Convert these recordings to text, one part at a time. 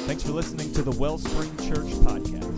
Thanks for listening to the Wellspring Church Podcast.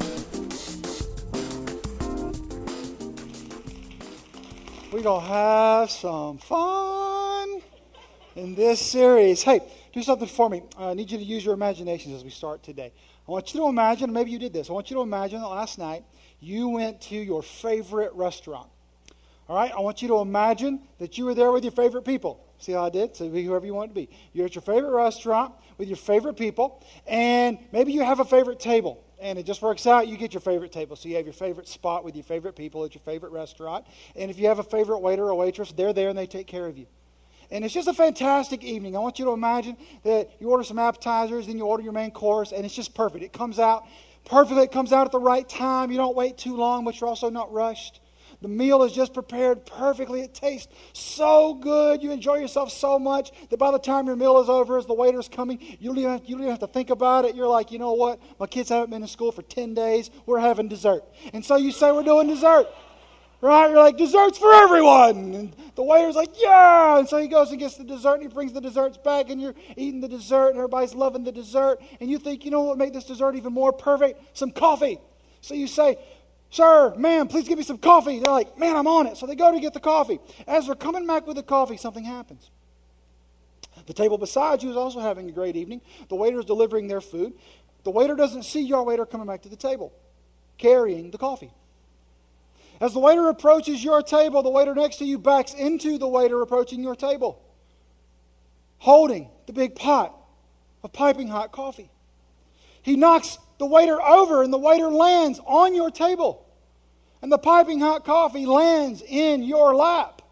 We're going to have some fun in this series. Hey, do something for me. I need you to use your imaginations as we start today. I want you to imagine, maybe you did this, I want you to imagine that last night you went to your favorite restaurant. All right? I want you to imagine that you were there with your favorite people. See how I did? So be whoever you want to be. You're at your favorite restaurant with your favorite people, and maybe you have a favorite table. And it just works out, you get your favorite table. So you have your favorite spot with your favorite people at your favorite restaurant. And if you have a favorite waiter or waitress, they're there and they take care of you. And it's just a fantastic evening. I want you to imagine that you order some appetizers, then you order your main course, and it's just perfect. It comes out perfectly. It comes out at the right time. You don't wait too long, but you're also not rushed. The meal is just prepared perfectly. It tastes so good. You enjoy yourself so much that by the time your meal is over, as the waiter's coming, you don't even have to think about it. You're like, you know what? My kids haven't been in school for 10 days. We're having dessert. And so you say, we're doing dessert. Right? You're like, dessert's for everyone. And the waiter's like, yeah. And so he goes and gets the dessert, and he brings the desserts back, and you're eating the dessert, and everybody's loving the dessert. And you think, you know what would make this dessert even more perfect? Some coffee. So you say, sir, ma'am, please give me some coffee. They're like, man, I'm on it. So they go to get the coffee. As they're coming back with the coffee, something happens. The table beside you is also having a great evening. The waiter's delivering their food. The waiter doesn't see your waiter coming back to the table, carrying the coffee. As the waiter approaches your table, the waiter next to you backs into the waiter approaching your table, holding the big pot of piping hot coffee. He knocks the waiter over, and the waiter lands on your table. And the piping hot coffee lands in your lap.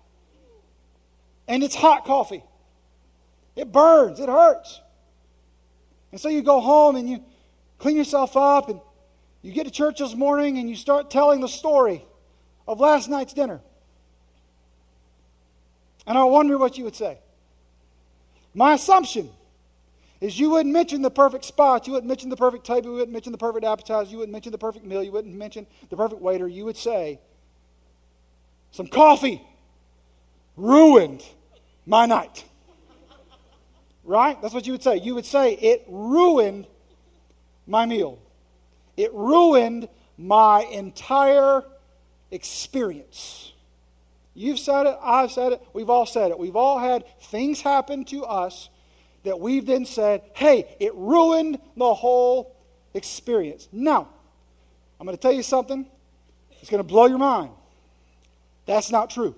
And it's hot coffee. It burns. It hurts. And so you go home and you clean yourself up, and you get to church this morning and you start telling the story of last night's dinner. And I wonder what you would say. My assumption is you wouldn't mention the perfect spot, you wouldn't mention the perfect table, you wouldn't mention the perfect appetizer, you wouldn't mention the perfect meal, you wouldn't mention the perfect waiter. You would say, some coffee ruined my night. Right? That's what you would say. You would say, it ruined my meal. It ruined my entire experience. You've said it, I've said it, we've all said it. We've all had things happen to us that we've then said, hey, it ruined the whole experience. Now, I'm going to tell you something. It's going to blow your mind. That's not true.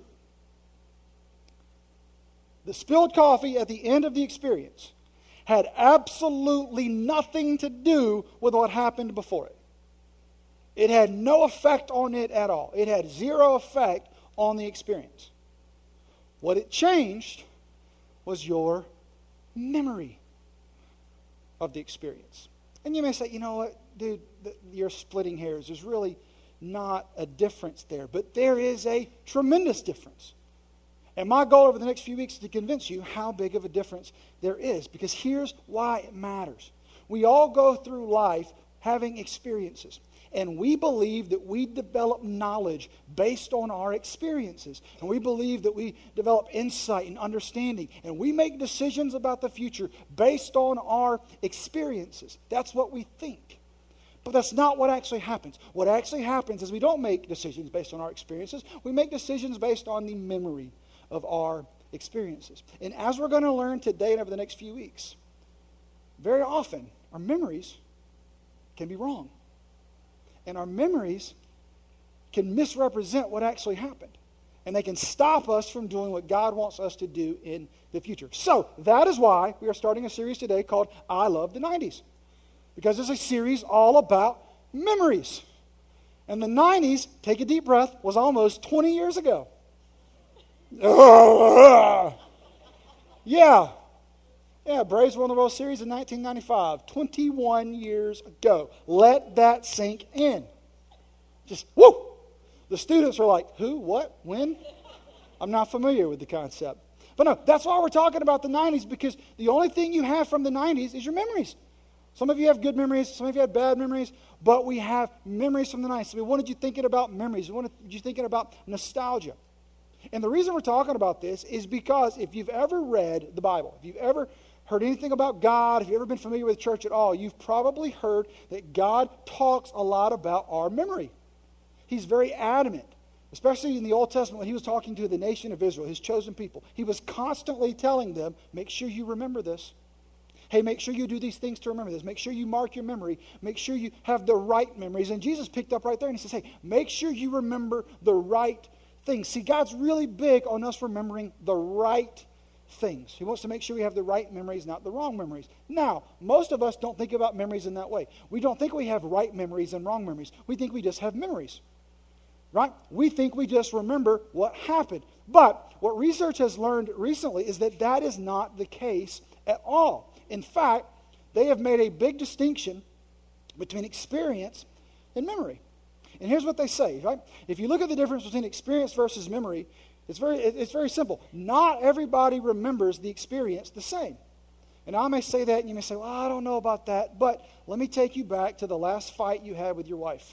The spilled coffee at the end of the experience had absolutely nothing to do with what happened before it. It had no effect on it at all. It had zero effect on the experience. What it changed was your memory of the experience. And you may say, you know what, dude, you're splitting hairs. There's really not a difference there. But there is a tremendous difference. And my goal over the next few weeks is to convince you how big of a difference there is. Because here's why it matters. We all go through life having experiences. And we believe that we develop knowledge based on our experiences. And we believe that we develop insight and understanding. And we make decisions about the future based on our experiences. That's what we think. But that's not what actually happens. What actually happens is we don't make decisions based on our experiences. We make decisions based on the memory of our experiences. And as we're going to learn today and over the next few weeks, very often our memories can be wrong. And our memories can misrepresent what actually happened. And they can stop us from doing what God wants us to do in the future. So, that is why we are starting a series today called I Love the 90s. Because it's a series all about memories. And the 90s, take a deep breath, was almost 20 years ago. Yeah, Braves won the World Series in 1995, 21 years ago. Let that sink in. Just, whoo! The students are like, who, what, when? I'm not familiar with the concept. But no, that's why we're talking about the 90s, because the only thing you have from the 90s is your memories. Some of you have good memories, some of you have bad memories, but we have memories from the 90s. So we wanted you thinking about memories. We wanted you thinking about nostalgia. And the reason we're talking about this is because if you've ever read the Bible, if you've ever heard anything about God, if you've ever been familiar with church at all, you've probably heard that God talks a lot about our memory. He's very adamant, especially in the Old Testament when he was talking to the nation of Israel, his chosen people. He was constantly telling them, make sure you remember this. Hey, make sure you do these things to remember this. Make sure you mark your memory. Make sure you have the right memories. And Jesus picked up right there and he says, hey, make sure you remember the right things. See, God's really big on us remembering the right things. He wants to make sure we have the right memories, not the wrong memories. Now, most of us don't think about memories in that way. We don't think we have right memories and wrong memories. We think we just have memories, right? We think we just remember what happened. But what research has learned recently is that that is not the case at all. In fact, they have made a big distinction between experience and memory. And here's what they say, right? If you look at the difference between experience versus memory, it's very simple. Not everybody remembers the experience the same. And I may say that, and you may say, well, I don't know about that. But let me take you back to the last fight you had with your wife.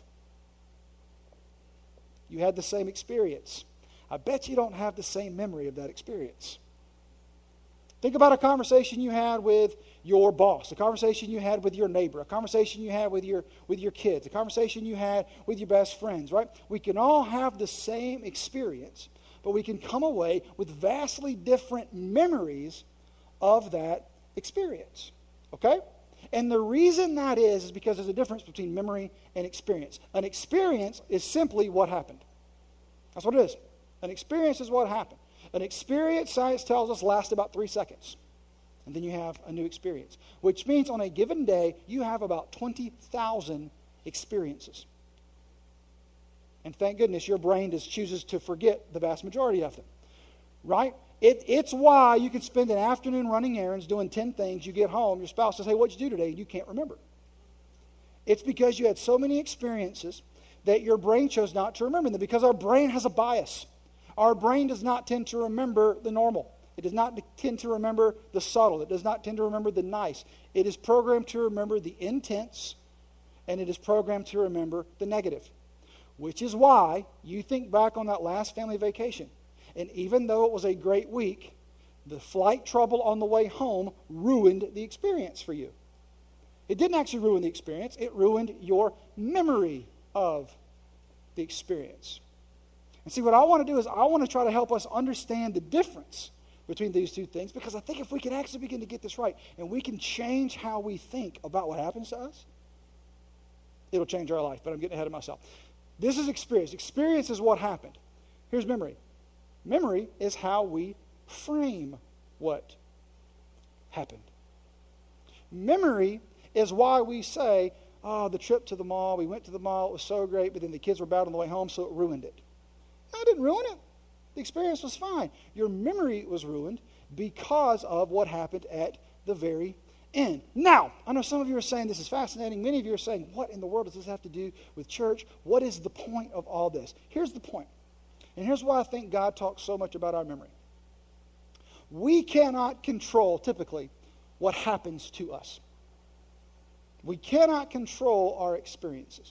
You had the same experience. I bet you don't have the same memory of that experience. Think about a conversation you had with your boss, a conversation you had with your neighbor, a conversation you had with your kids, a conversation you had with your best friends, right? We can all have the same experience, but we can come away with vastly different memories of that experience, okay? And the reason that is because there's a difference between memory and experience. An experience is simply what happened. That's what it is. An experience is what happened. An experience, science tells us, lasts about 3 seconds. And then you have a new experience. Which means on a given day, you have about 20,000 experiences. And thank goodness your brain just chooses to forget the vast majority of them. Right? It's why you can spend an afternoon running errands, doing 10 things. You get home, your spouse says, hey, what'd you do today? And you can't remember. It's because you had so many experiences that your brain chose not to remember them, because our brain has a bias. Our brain does not tend to remember the normal. It does not tend to remember the subtle. It does not tend to remember the nice. It is programmed to remember the intense, and it is programmed to remember the negative. Which is why you think back on that last family vacation, and even though it was a great week, the flight trouble on the way home ruined the experience for you. It didn't actually ruin the experience. It ruined your memory of the experience. And see, what I want to do is I want to try to help us understand the difference between these two things, because I think if we can actually begin to get this right and we can change how we think about what happens to us, it'll change our life. But I'm getting ahead of myself. This is experience. Experience is what happened. Here's memory. Memory is how we frame what happened. Memory is why we say, oh, the trip to the mall, we went to the mall, it was so great, but then the kids were bad on the way home, so it ruined it. No, it didn't ruin it. The experience was fine. Your memory was ruined because of what happened at the very end. Now, I know some of you are saying this is fascinating. Many of you are saying, what in the world does this have to do with church? What is the point of all this? Here's the point. And here's why I think God talks so much about our memory. We cannot control, typically, what happens to us. We cannot control our experiences.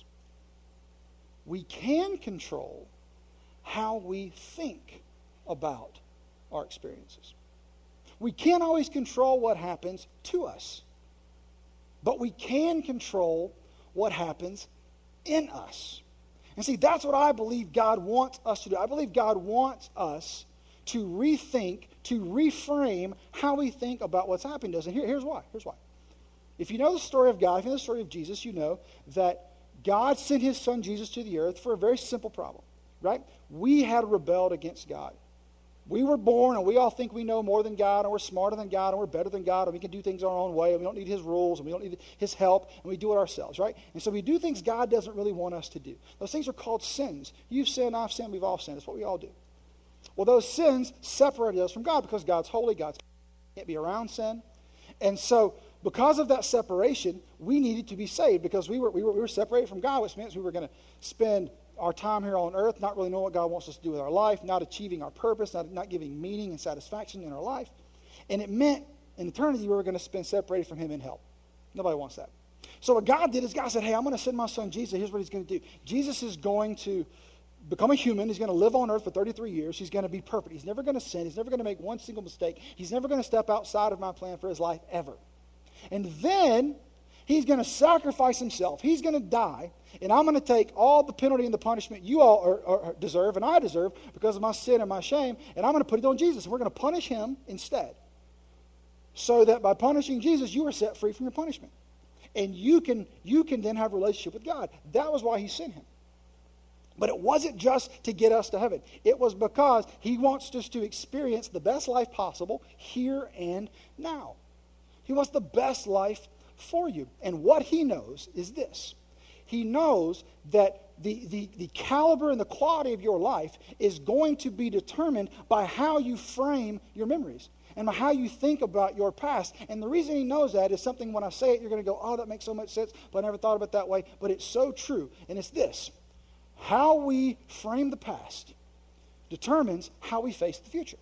We can control how we think about our experiences. We can't always control what happens to us, but we can control what happens in us. And see, that's what I believe God wants us to do. I believe God wants us to rethink, to reframe how we think about what's happening to us. And here's why. If you know the story of God, if you know the story of Jesus, you know that God sent his son Jesus to the earth for a very simple problem, right? We had rebelled against God. We were born, and we all think we know more than God, and we're smarter than God, and we're better than God, and we can do things our own way, and we don't need his rules, and we don't need his help, and we do it ourselves, right? And so we do things God doesn't really want us to do. Those things are called sins. You've sinned, I've sinned, we've all sinned. That's what we all do. Well, those sins separated us from God because God's holy, God's can't be around sin. And so because of that separation, we needed to be saved because we were separated from God, which means we were going to spend our time here on earth not really knowing what God wants us to do with our life, not achieving our purpose, not giving meaning and satisfaction in our life. And it meant in eternity we were going to spend separated from him in hell. Nobody wants that. So what God did is God said, hey, I'm going to send my son Jesus. Here's what he's going to do. Jesus is going to become a human. He's going to live on earth for 33 years. He's going to be perfect. He's never going to sin. He's never going to make one single mistake. He's never going to step outside of my plan for his life ever. And then he's going to sacrifice himself. He's going to die. And I'm going to take all the penalty and the punishment you all deserve and I deserve because of my sin and my shame, and I'm going to put it on Jesus. And we're going to punish him instead. So that by punishing Jesus, you are set free from your punishment. And you can then have a relationship with God. That was why he sent him. But it wasn't just to get us to heaven. It was because he wants us to experience the best life possible here and now. He wants the best life for you. And what he knows is this. He knows that the caliber and the quality of your life is going to be determined by how you frame your memories and by how you think about your past. And the reason he knows that is something when I say it, you're going to go, oh, that makes so much sense, but I never thought of it that way. But it's so true. And it's this. How we frame the past determines how we face the future.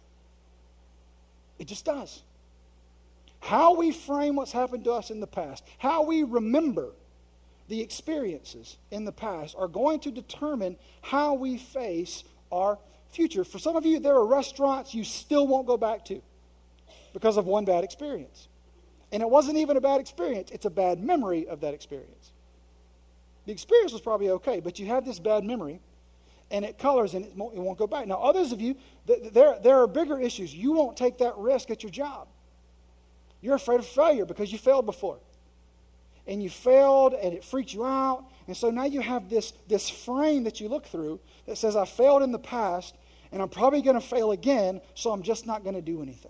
It just does. How we frame what's happened to us in the past, how we remember the experiences in the past are going to determine how we face our future. For some of you, there are restaurants you still won't go back to because of one bad experience. And it wasn't even a bad experience. It's a bad memory of that experience. The experience was probably okay, but you have this bad memory, and it colors, and it won't go back. Now, others of you, there are bigger issues. You won't take that risk at your job. You're afraid of failure because you failed before. And you failed, and it freaked you out. And so now you have this frame that you look through that says, I failed in the past, and I'm probably going to fail again, so I'm just not going to do anything.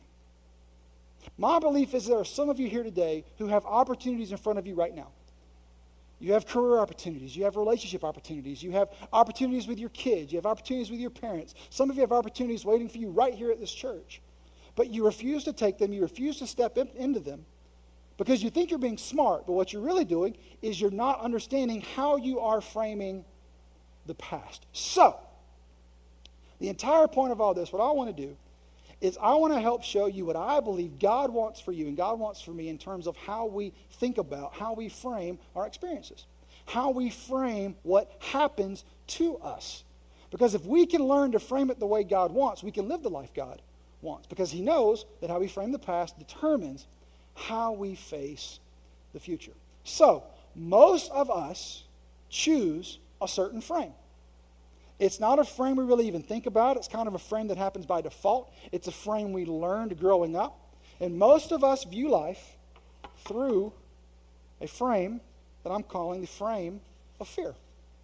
My belief is there are some of you here today who have opportunities in front of you right now. You have career opportunities. You have relationship opportunities. You have opportunities with your kids. You have opportunities with your parents. Some of you have opportunities waiting for you right here at this church. But you refuse to take them. You refuse to step into them because you think you're being smart. But what you're really doing is you're not understanding how you are framing the past. So, the entire point of all this, what I want to do is I want to help show you what I believe God wants for you and God wants for me in terms of how we think about, how we frame our experiences, how we frame what happens to us. Because if we can learn to frame it the way God wants, we can live the life God wants. Because he knows that how we frame the past determines how we face the future. So, most of us choose a certain frame. It's not a frame we really even think about. It's kind of a frame that happens by default. It's a frame we learned growing up. And most of us view life through a frame that I'm calling the frame of fear.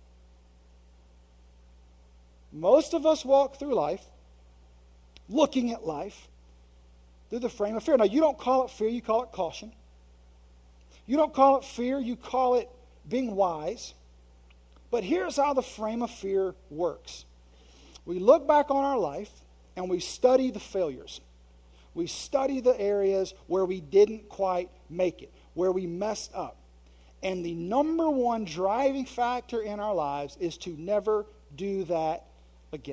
Most of us walk through life looking at life through the frame of fear. Now, you don't call it fear, you call it caution. You don't call it fear, you call it being wise. But here's how the frame of fear works. We look back on our life and we study the failures. We study the areas where we didn't quite make it, where we messed up. And the number one driving factor in our lives is to never do that again.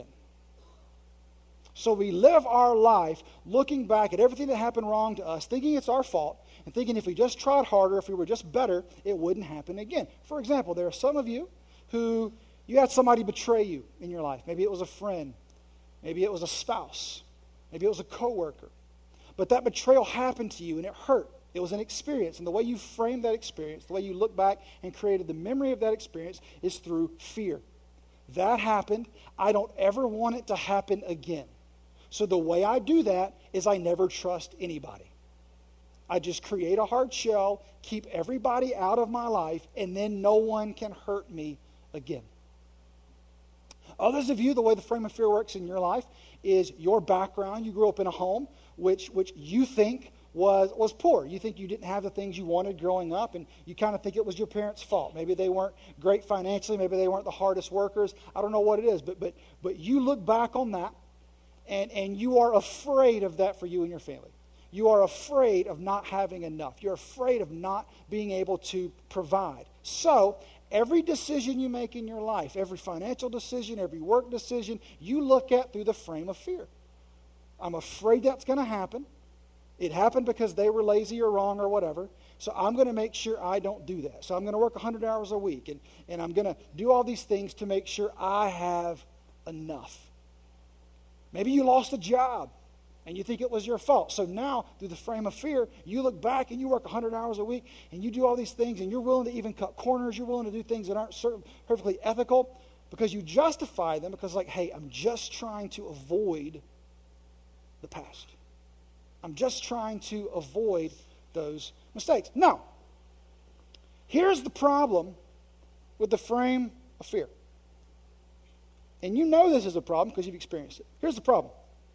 So we live our life looking back at everything that happened wrong to us, thinking it's our fault, and thinking if we just tried harder, if we were just better, it wouldn't happen again. For example, there are some of you who you had somebody betray you in your life. Maybe it was a friend. Maybe it was a spouse. Maybe it was a coworker. But that betrayal happened to you and it hurt. It was an experience. And the way you framed that experience, the way you look back and created the memory of that experience is through fear. That happened. I don't ever want it to happen again. So the way I do that is I never trust anybody. I just create a hard shell, keep everybody out of my life, and then no one can hurt me again. Others of you, the way the frame of fear works in your life is your background. You grew up in a home which you think was poor. You think you didn't have the things you wanted growing up, and you kind of think it was your parents' fault. Maybe they weren't great financially. Maybe they weren't the hardest workers. I don't know what it is, but you look back on that, and you are afraid of that for you and your family. You are afraid of not having enough. You're afraid of not being able to provide. So, every decision you make in your life, every financial decision, every work decision, you look at through the frame of fear. I'm afraid that's going to happen. It happened because they were lazy or wrong or whatever. So I'm going to make sure I don't do that. So I'm going to work 100 hours a week. And I'm going to do all these things to make sure I have enough. Maybe you lost a job and you think it was your fault. So now, through the frame of fear, you look back and you work 100 hours a week and you do all these things and you're willing to even cut corners. You're willing to do things that aren't perfectly ethical because you justify them because, like, hey, I'm just trying to avoid the past. I'm just trying to avoid those mistakes. Now, here's the problem with the frame of fear. And you know this is a problem because you've experienced it. Here's the problem.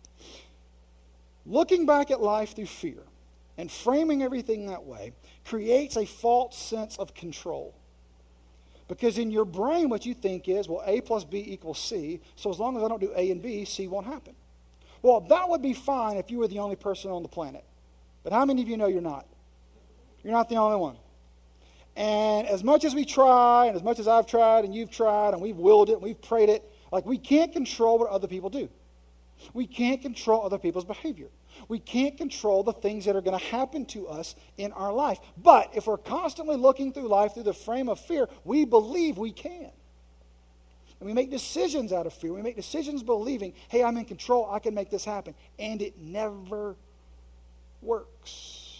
Looking back at life through fear and framing everything that way creates a false sense of control. Because in your brain, what you think is, well, A plus B equals C, so as long as I don't do A and B, C won't happen. Well, that would be fine if you were the only person on the planet. But how many of you know you're not? You're not the only one. And as much as we try, and as much as I've tried, and you've tried, and we've willed it, and we've prayed it, like, we can't control what other people do. We can't control other people's behavior. We can't control the things that are going to happen to us in our life. But if we're constantly looking through life through the frame of fear, we believe we can. And we make decisions out of fear. We make decisions believing, hey, I'm in control. I can make this happen. And it never works.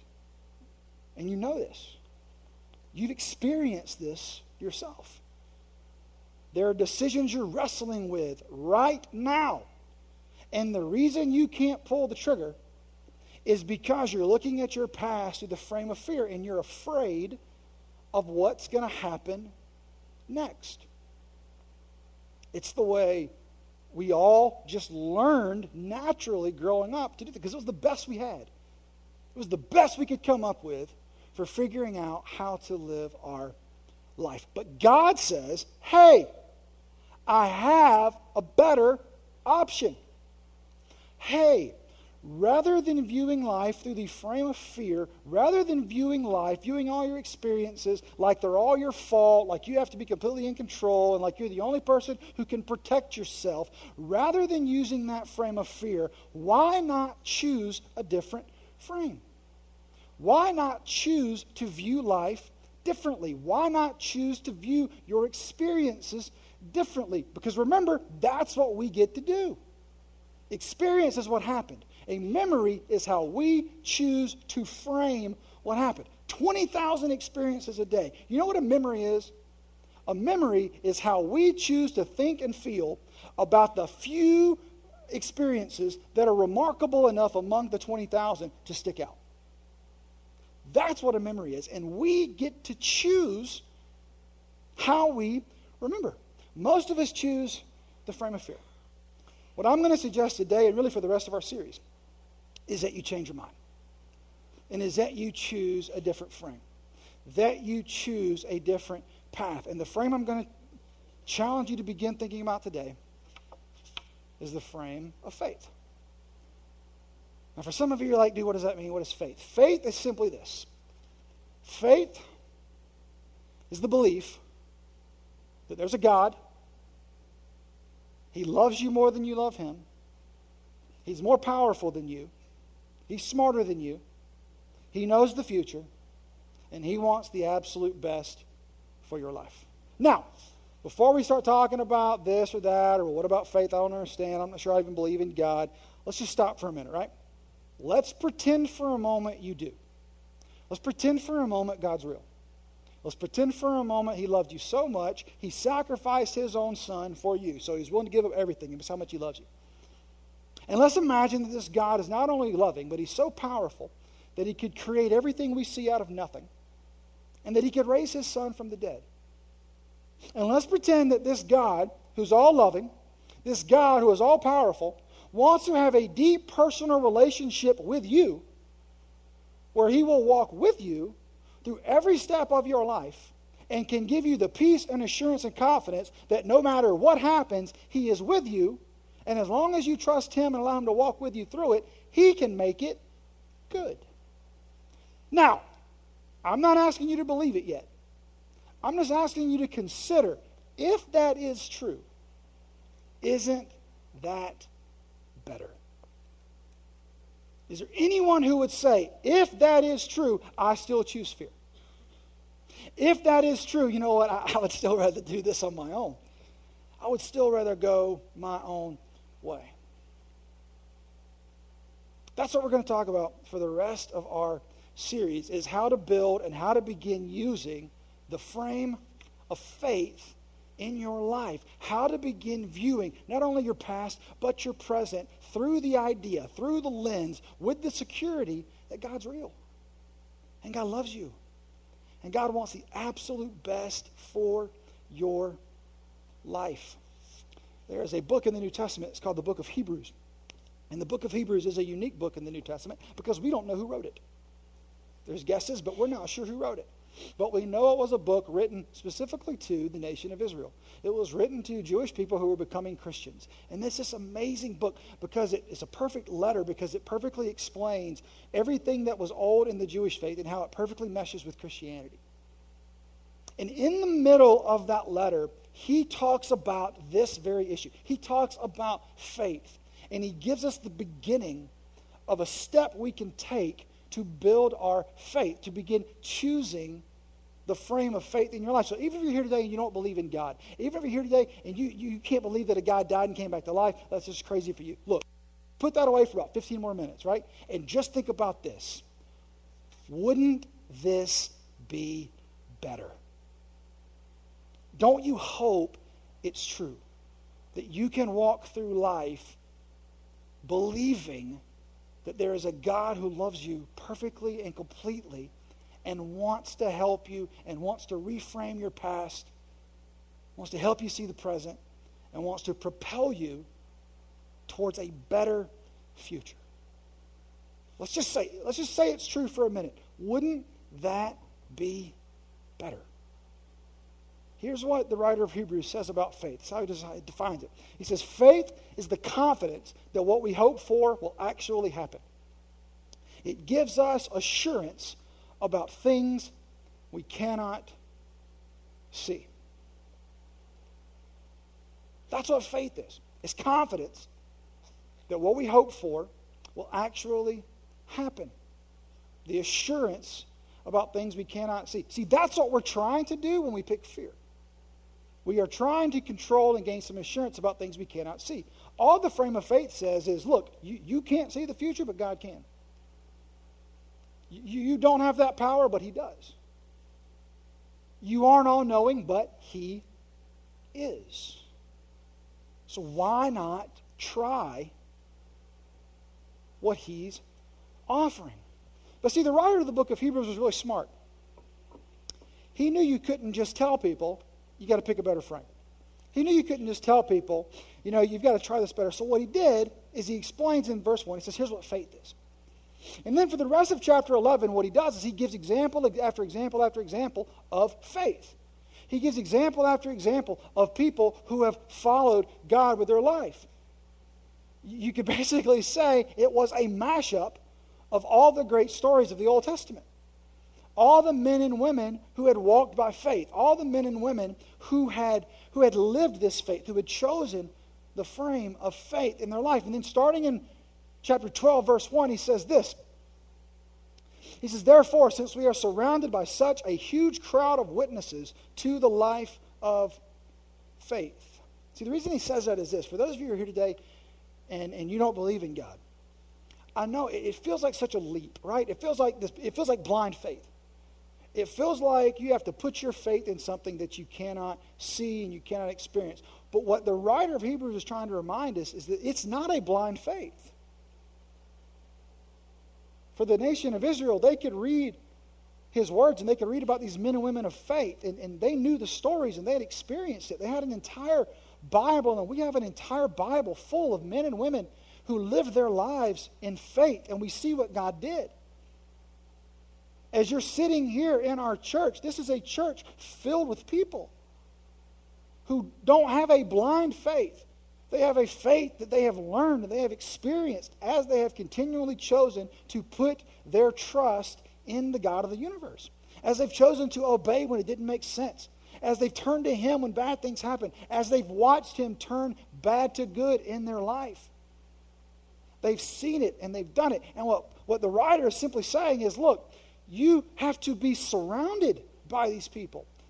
And you know this. You've experienced this yourself. There are decisions you're wrestling with right now. And the reason you can't pull the trigger is because you're looking at your past through the frame of fear and you're afraid of what's going to happen next. It's the way we all just learned naturally growing up to do it because it was the best we had. It was the best we could come up with for figuring out how to live our life. But God says, hey, I have a better option. Hey, rather than viewing life through the frame of fear, rather than viewing life, viewing all your experiences like they're all your fault, like you have to be completely in control, and like you're the only person who can protect yourself, rather than using that frame of fear, why not choose a different frame? Why not choose to view life differently? Why not choose to view your experiences differently? Because remember, that's what we get to do. Experience is what happened. A memory is how we choose to frame what happened. 20,000 experiences a day. You know what a memory is? A memory is how we choose to think and feel about the few experiences that are remarkable enough among the 20,000 to stick out. That's what a memory is. And we get to choose how we remember. Most of us choose the frame of fear. What I'm going to suggest today, and really for the rest of our series, is that you change your mind. And is that you choose a different frame. That you choose a different path. And the frame I'm going to challenge you to begin thinking about today is the frame of faith. Now, for some of you, you're like, dude, what does that mean? What is faith? Faith is simply this. Faith is the belief that there's a God. He loves you more than you love him. He's more powerful than you. He's smarter than you. He knows the future. And he wants the absolute best for your life. Now, before we start talking about this or that, or what about faith, I don't understand, I'm not sure I even believe in God, let's just stop for a minute, right? Let's pretend for a moment you do. Let's pretend for a moment God's real. Let's pretend for a moment he loved you so much, he sacrificed his own son for you. So he's willing to give up everything. That's how much he loves you. And let's imagine that this God is not only loving, but he's so powerful that he could create everything we see out of nothing. And that he could raise his son from the dead. And let's pretend that this God, who's all loving, this God who is all powerful, wants to have a deep personal relationship with you, where he will walk with you through every step of your life and can give you the peace and assurance and confidence that no matter what happens, he is with you. And as long as you trust him and allow him to walk with you through it, he can make it good. Now, I'm not asking you to believe it yet. I'm just asking you to consider, if that is true, isn't that better? Is there anyone who would say, if that is true, I still choose fear? If that is true, you know what? I would still rather do this on my own. I would still rather go my own way. That's what we're going to talk about for the rest of our series, is how to build and how to begin using the frame of faith in your life. How to begin viewing not only your past, but your present through the idea, through the lens, with the security that God's real. And God loves you. And God wants the absolute best for your life. There is a book in the New Testament. It's called the book of Hebrews. And the book of Hebrews is a unique book in the New Testament because we don't know who wrote it. There's guesses, but we're not sure who wrote it. But we know it was a book written specifically to the nation of Israel. It was written to Jewish people who were becoming Christians. And this is an amazing book because it's a perfect letter, because it perfectly explains everything that was old in the Jewish faith and how it perfectly meshes with Christianity. And in the middle of that letter, he talks about this very issue. He talks about faith. And he gives us the beginning of a step we can take to build our faith, to begin choosing the frame of faith in your life. So even if you're here today and you don't believe in God, even if you're here today and you can't believe that a guy died and came back to life, that's just crazy for you. Look, put that away for about 15 more minutes, right? And just think about this. Wouldn't this be better? Don't you hope it's true that you can walk through life believing that there is a God who loves you perfectly and completely and wants to help you and wants to reframe your past, wants to help you see the present, and wants to propel you towards a better future. Let's just say it's true for a minute. Wouldn't that be better? Here's what the writer of Hebrews says about faith. That's how he defines it. He says, faith is the confidence that what we hope for will actually happen. It gives us assurance about things we cannot see. That's what faith is. It's confidence that what we hope for will actually happen. The assurance about things we cannot see. See, that's what we're trying to do when we pick fear. We are trying to control and gain some assurance about things we cannot see. All the frame of faith says is, look, you can't see the future, but God can. You don't have that power, but he does. You aren't all-knowing, but he is. So why not try what he's offering? But see, the writer of the book of Hebrews was really smart. He knew you couldn't just tell people, you got to pick a better frame. He knew you couldn't just tell people, you've got to try this better. So what he did is he explains in verse 1, he says, here's what faith is. And then for the rest of chapter 11, what he does is he gives example after example after example of faith. He gives example after example of people who have followed God with their life. You could basically say it was a mashup of all the great stories of the Old Testament. All the men and women who had walked by faith, all the men and women who had lived this faith, who had chosen the frame of faith in their life. And then starting in chapter 12, verse 1, he says this. He says, therefore, since we are surrounded by such a huge crowd of witnesses to the life of faith. See, the reason he says that is this. For those of you who are here today and you don't believe in God, I know it feels like such a leap, right? It feels like blind faith. It feels like you have to put your faith in something that you cannot see and you cannot experience. But what the writer of Hebrews is trying to remind us is that it's not a blind faith. For the nation of Israel, they could read his words and they could read about these men and women of faith, and they knew the stories and they had experienced it. They had an entire Bible, and we have an entire Bible full of men and women who lived their lives in faith, and we see what God did. As you're sitting here in our church, this is a church filled with people who don't have a blind faith. They have a faith that they have learned and they have experienced as they have continually chosen to put their trust in the God of the universe. As they've chosen to obey when it didn't make sense. As they've turned to him when bad things happen. As they've watched him turn bad to good in their life. They've seen it and they've done it. And what the writer is simply saying is, look, you have to be surrounded by these people.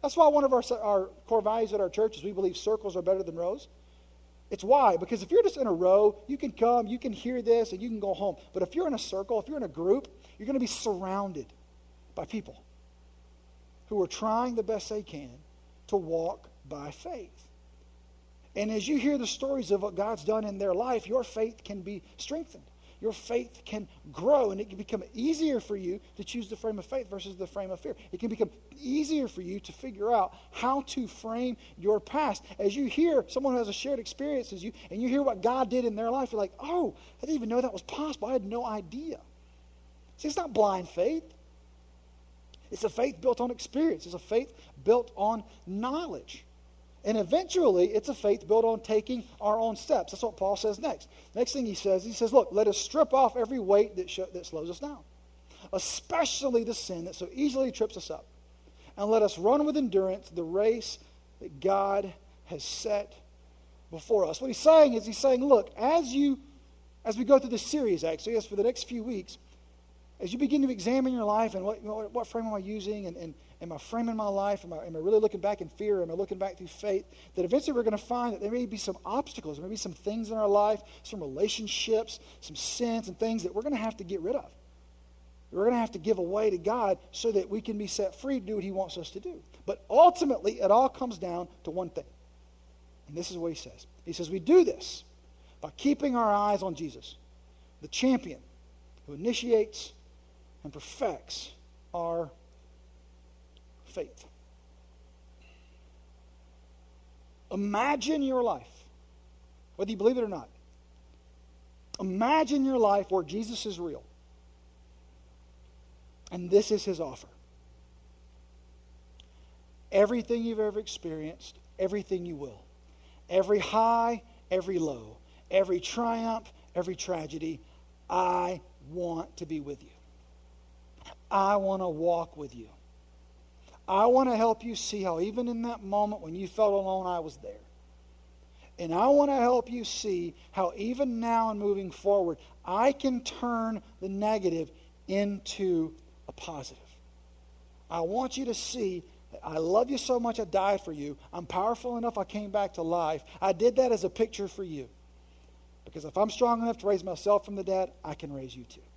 That's why one of our core values at our church is we believe circles are better than rows. It's why, because if you're just in a row, you can come, you can hear this, and you can go home. But if you're in a circle, if you're in a group, you're going to be surrounded by people who are trying the best they can to walk by faith. And as you hear the stories of what God's done in their life, your faith can be strengthened. Your faith can grow, and it can become easier for you to choose the frame of faith versus the frame of fear. It can become easier for you to figure out how to frame your past. As you hear someone who has a shared experience as you, and you hear what God did in their life, you're like, oh, I didn't even know that was possible. I had no idea. See, it's not blind faith. It's a faith built on experience. It's a faith built on knowledge. And eventually, it's a faith built on taking our own steps. That's what Paul says next. Next thing he says, look, let us strip off every weight that slows us down, especially the sin that so easily trips us up. And let us run with endurance the race that God has set before us. What he's saying is, look, as we go through this series, actually, as for the next few weeks, as you begin to examine your life and what frame am I using, and am I framing my life? Am I really looking back in fear? Am I looking back through faith? That eventually we're going to find that there may be some obstacles, there may be some things in our life, some relationships, some sins and things that we're going to have to get rid of. We're going to have to give away to God so that we can be set free to do what he wants us to do. But ultimately, it all comes down to one thing. And this is what he says. He says, we do this by keeping our eyes on Jesus, the champion who initiates and perfects our faith. Imagine your life, whether you believe it or not. Imagine your life where Jesus is real. And this is his offer. Everything you've ever experienced, everything you will. Every high, every low. Every triumph, every tragedy. I want to be with you. I want to walk with you. I want to help you see how even in that moment when you felt alone, I was there. And I want to help you see how even now and moving forward, I can turn the negative into a positive. I want you to see that I love you so much I died for you. I'm powerful enough I came back to life. I did that as a picture for you. Because if I'm strong enough to raise myself from the dead, I can raise you too.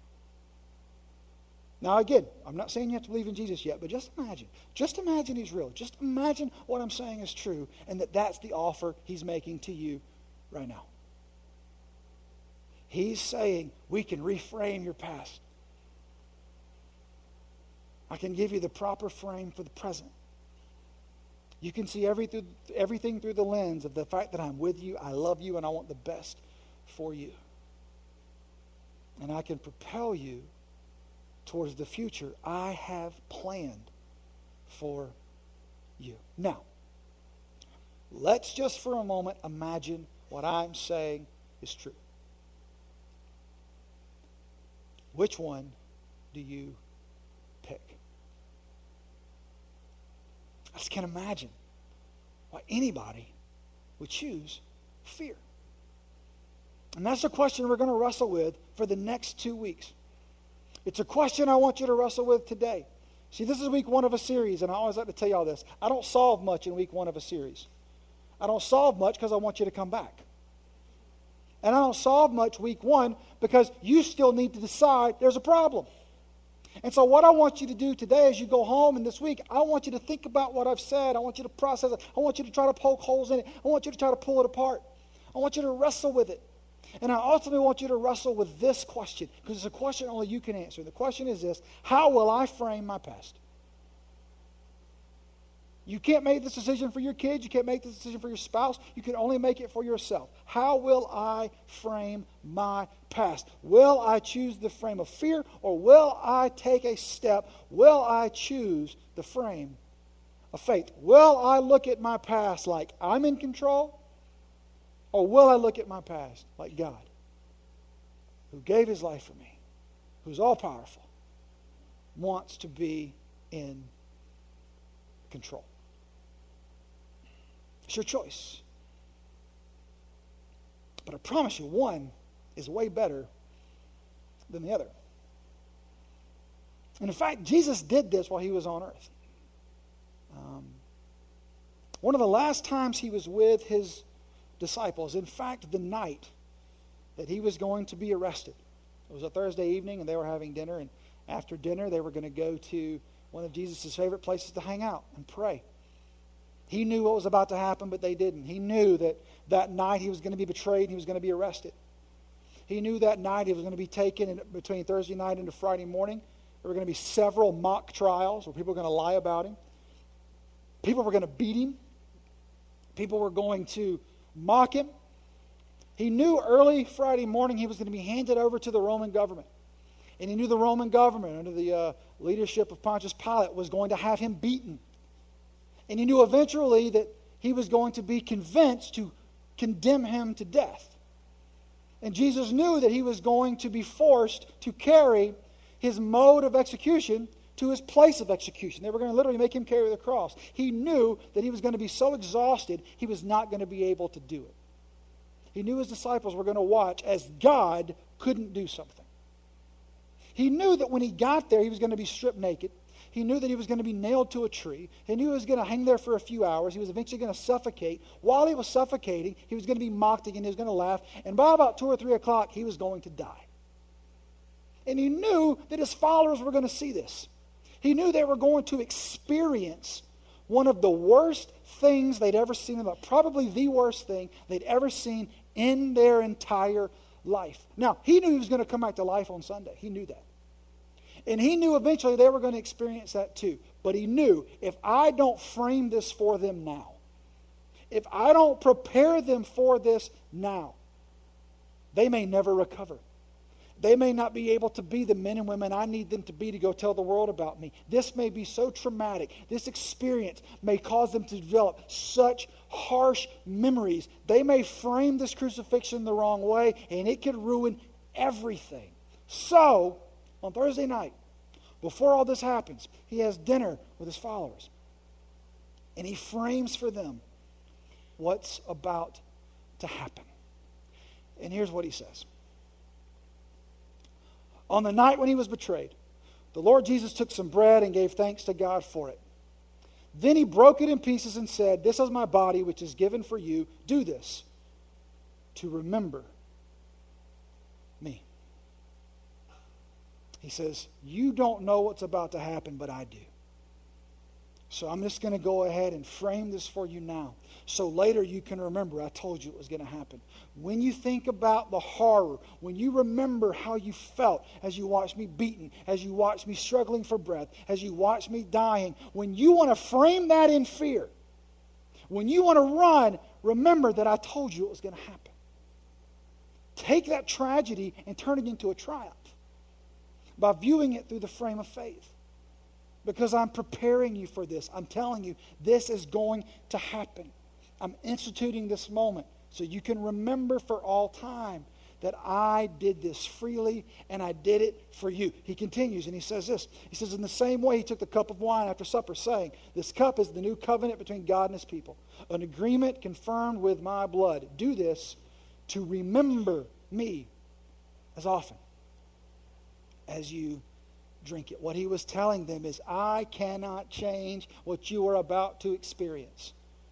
Now again, I'm not saying you have to believe in Jesus yet, but just imagine he's real. Just imagine what I'm saying is true, and that's the offer he's making to you right now. He's saying we can reframe your past. I can give you the proper frame for the present. You can see everything through the lens of the fact that I'm with you, I love you, and I want the best for you. And I can propel you towards the future I have planned for you. Now, let's just for a moment imagine what I'm saying is true. Which one do you pick? I just can't imagine why anybody would choose fear. And that's a question we're going to wrestle with for the next 2 weeks. It's a question I want you to wrestle with today. See, this is week 1 of a series, and I always like to tell y'all this. I don't solve much in week 1 of a series. I don't solve much because I want you to come back. And I don't solve much week 1 because you still need to decide there's a problem. And so what I want you to do today as you go home and this week, I want you to think about what I've said. I want you to process it. I want you to try to poke holes in it. I want you to try to pull it apart. I want you to wrestle with it. And I ultimately want you to wrestle with this question, because it's a question only you can answer. The question is this: how will I frame my past? You can't make this decision for your kids. You can't make this decision for your spouse. You can only make it for yourself. How will I frame my past? Will I choose the frame of fear, or will I take a step? Will I choose the frame of faith? Will I look at my past like I'm in control? Or will I look at my past like God, who gave his life for me, who's all-powerful, wants to be in control? It's your choice. But I promise you, one is way better than the other. And in fact, Jesus did this while he was on earth. One of the last times he was with his disciples, in fact, the night that he was going to be arrested. It was a Thursday evening, and they were having dinner, and after dinner, they were going to go to one of Jesus' favorite places to hang out and pray. He knew what was about to happen, but they didn't. He knew that that night he was going to be betrayed and he was going to be arrested. He knew that night he was going to be taken in between Thursday night into Friday morning. There were going to be several mock trials where people were going to lie about him. People were going to beat him. People were going to mock him. He knew early Friday morning he was going to be handed over to the Roman government. And he knew the Roman government, under the leadership of Pontius Pilate, was going to have him beaten. And he knew eventually that he was going to be convinced to condemn him to death. And Jesus knew that he was going to be forced to carry his mode of execution to his place of execution. They were going to literally make him carry the cross. He knew that he was going to be so exhausted, he was not going to be able to do it. He knew his disciples were going to watch as God couldn't do something. He knew that when he got there, he was going to be stripped naked. He knew that he was going to be nailed to a tree. He knew he was going to hang there for a few hours. He was eventually going to suffocate. While he was suffocating, he was going to be mocked again. He was going to laugh. And by about 2 or 3 o'clock, he was going to die. And he knew that his followers were going to see this. He knew they were going to experience one of the worst things they'd ever seen in their life, probably the worst thing they'd ever seen in their entire life. Now, he knew he was going to come back to life on Sunday. He knew that. And he knew eventually they were going to experience that too. But he knew, if I don't frame this for them now, if I don't prepare them for this now, they may never recover. They may not be able to be the men and women I need them to be to go tell the world about me. This may be so traumatic. This experience may cause them to develop such harsh memories. They may frame this crucifixion the wrong way, and it could ruin everything. So, on Thursday night, before all this happens, he has dinner with his followers. And he frames for them what's about to happen. And here's what he says. On the night when he was betrayed, the Lord Jesus took some bread and gave thanks to God for it. Then he broke it in pieces and said, "This is my body, which is given for you. Do this to remember me." He says, you don't know what's about to happen, but I do. So I'm just going to go ahead and frame this for you now. So later you can remember I told you it was going to happen. When you think about the horror, when you remember how you felt as you watched me beaten, as you watched me struggling for breath, as you watched me dying, when you want to frame that in fear, when you want to run, remember that I told you it was going to happen. Take that tragedy and turn it into a triumph by viewing it through the frame of faith. Because I'm preparing you for this. I'm telling you, this is going to happen. I'm instituting this moment so you can remember for all time that I did this freely and I did it for you. He continues and he says this. He says, in the same way he took the cup of wine after supper, saying, this cup is the new covenant between God and his people, an agreement confirmed with my blood. Do this to remember me as often as you drink it. What he was telling them is, I cannot change what you are about to experience.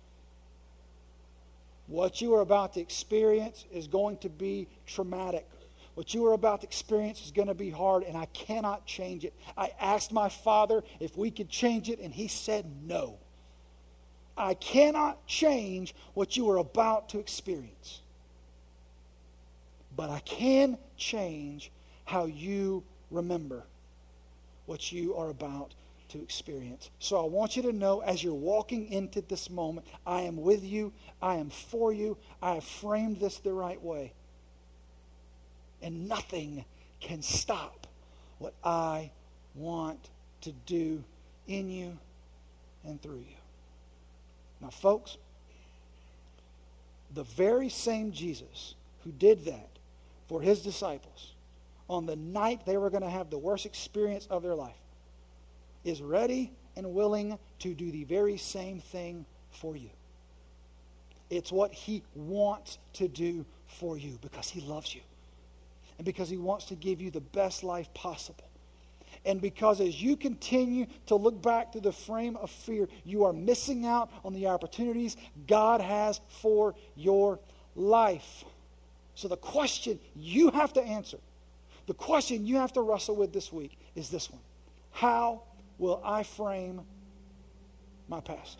What you are about to experience is going to be traumatic. What you are about to experience is going to be hard, and I cannot change it. I asked my Father if we could change it, and he said no. I cannot change what you are about to experience. But I can change how you remember what you are about to experience. So I want you to know, as you're walking into this moment, I am with you, I am for you, I have framed this the right way. And nothing can stop what I want to do in you and through you. Now, folks, the very same Jesus who did that for his disciples on the night they were going to have the worst experience of their life is ready and willing to do the very same thing for you. It's what he wants to do for you because he loves you and because he wants to give you the best life possible. And because as you continue to look back through the frame of fear, you are missing out on the opportunities God has for your life. So the question you have to answer, the question you have to wrestle with this week is this one. How will I frame my past?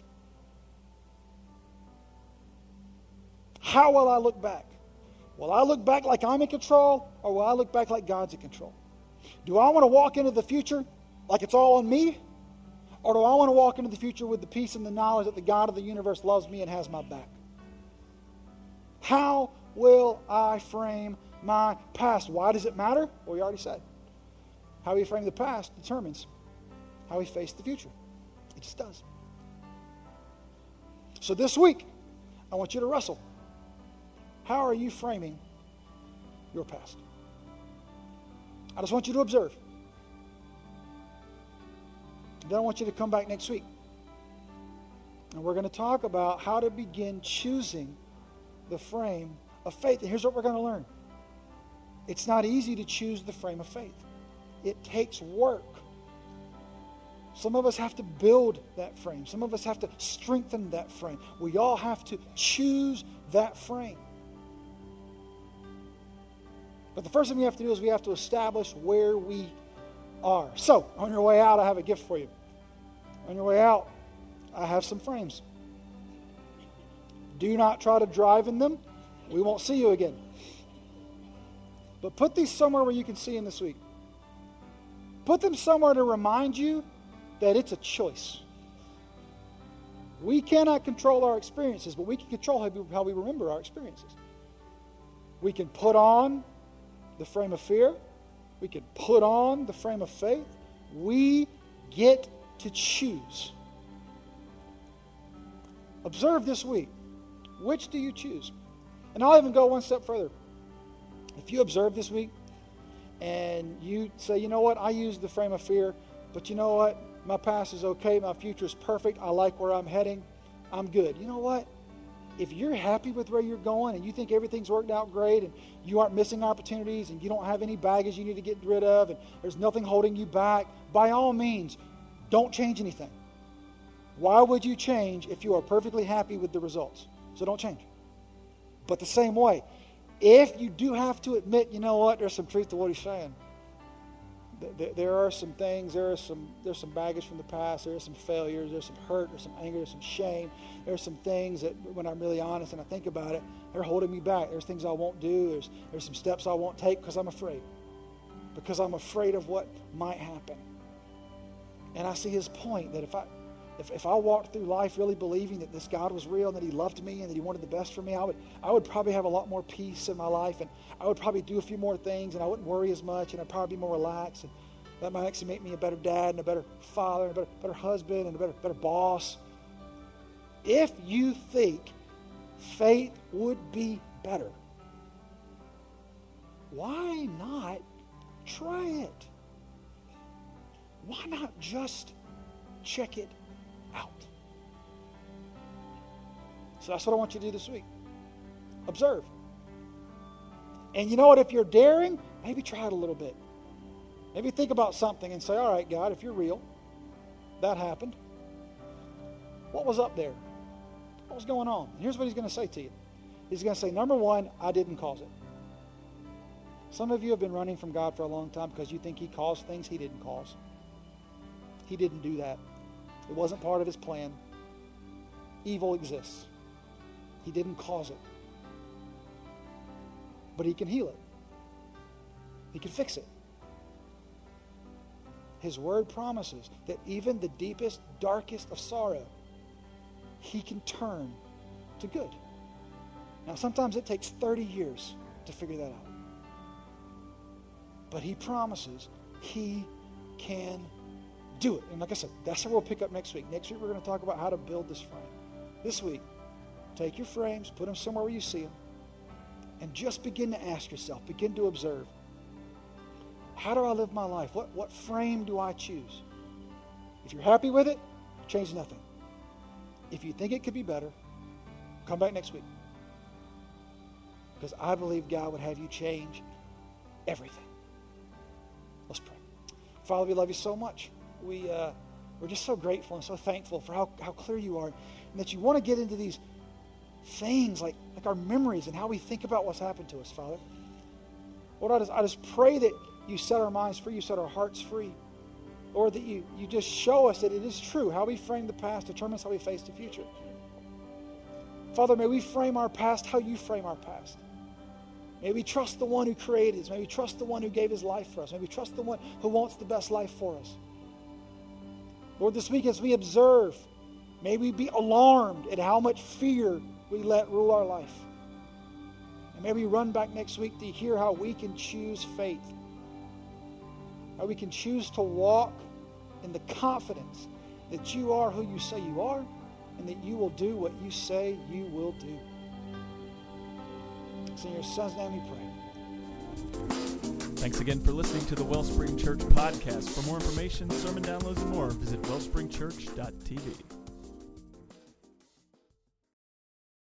How will I look back? Will I look back like I'm in control, or will I look back like God's in control? Do I want to walk into the future like it's all on me? Or do I want to walk into the future with the peace and the knowledge that the God of the universe loves me and has my back? How will I frame my past? Why does it matter? Well, we already said. How we frame the past determines how we face the future. It just does. So this week, I want you to wrestle. How are you framing your past? I just want you to observe. Then I want you to come back next week. And we're going to talk about how to begin choosing the frame of faith. And here's what we're going to learn. It's not easy to choose the frame of faith. It takes work. Some of us have to build that frame. Some of us have to strengthen that frame. We all have to choose that frame. But the first thing we have to do is we have to establish where we are. So, on your way out, I have a gift for you. On your way out, I have some frames. Do not try to drive in them. We won't see you again. But put these somewhere where you can see them this week. Put them somewhere to remind you that it's a choice. We cannot control our experiences, but we can control how we remember our experiences. We can put on the frame of fear. We can put on the frame of faith. We get to choose. Observe this week. Which do you choose? And I'll even go one step further. If you observe this week and you say, you know what, I use the frame of fear, but you know what, my past is okay, my future is perfect, I like where I'm heading, I'm good. You know what? If you're happy with where you're going and you think everything's worked out great and you aren't missing opportunities and you don't have any baggage you need to get rid of and there's nothing holding you back, by all means, don't change anything. Why would you change if you are perfectly happy with the results? So don't change. But the same way, if you do have to admit, you know what, there's some truth to what he's saying. There are some things, there's some baggage from the past, there's some failures, there's some hurt, there's some anger, there's some shame. There's some things that when I'm really honest and I think about it, they're holding me back. There's things I won't do. There's some steps I won't take because I'm afraid. Because I'm afraid of what might happen. And I see his point that if I walked through life really believing that this God was real and that he loved me and that he wanted the best for me, I would probably have a lot more peace in my life, and I would probably do a few more things, and I wouldn't worry as much, and I'd probably be more relaxed, and that might actually make me a better dad and a better father and a better husband and a better boss. If you think faith would be better, why not try it? Why not just check it out? So that's what I want you to do this week. Observe. And you know what? If you're daring, maybe try it a little bit. Maybe think about something and say, all right, God, if you're real, that happened. What was up there? What was going on? And here's what he's going to say to you. He's going to say, number one, I didn't cause it. Some of you have been running from God for a long time because you think he caused things he didn't cause. He didn't do that. It wasn't part of his plan. Evil exists. He didn't cause it. But he can heal it. He can fix it. His word promises that even the deepest, darkest of sorrow, he can turn to good. Now, sometimes it takes 30 years to figure that out. But he promises he can do it. And like I said, that's what we'll pick up next week. Next week, we're going to talk about how to build this frame. This week, take your frames, put them somewhere where you see them, and just begin to ask yourself, begin to observe, how do I live my life? What frame do I choose? If you're happy with it, change nothing. If you think it could be better, come back next week. Because I believe God would have you change everything. Let's pray. Father, we love you so much. We're just so grateful and so thankful for how clear you are, and that you want to get into these things like our memories and how we think about what's happened to us, Father. Lord, I just pray that you set our minds free, you set our hearts free. Lord, that you just show us that it is true. How we frame the past determines how we face the future. Father, may we frame our past how you frame our past. May we trust the one who created us. May we trust the one who gave his life for us. May we trust the one who wants the best life for us. Lord, this week as we observe, may we be alarmed at how much fear we let rule our life. And may we run back next week to hear how we can choose faith. How we can choose to walk in the confidence that you are who you say you are, and that you will do what you say you will do. It's in your Son's name we pray. Thanks again for listening to the Wellspring Church podcast. For more information, sermon downloads, and more, visit wellspringchurch.tv.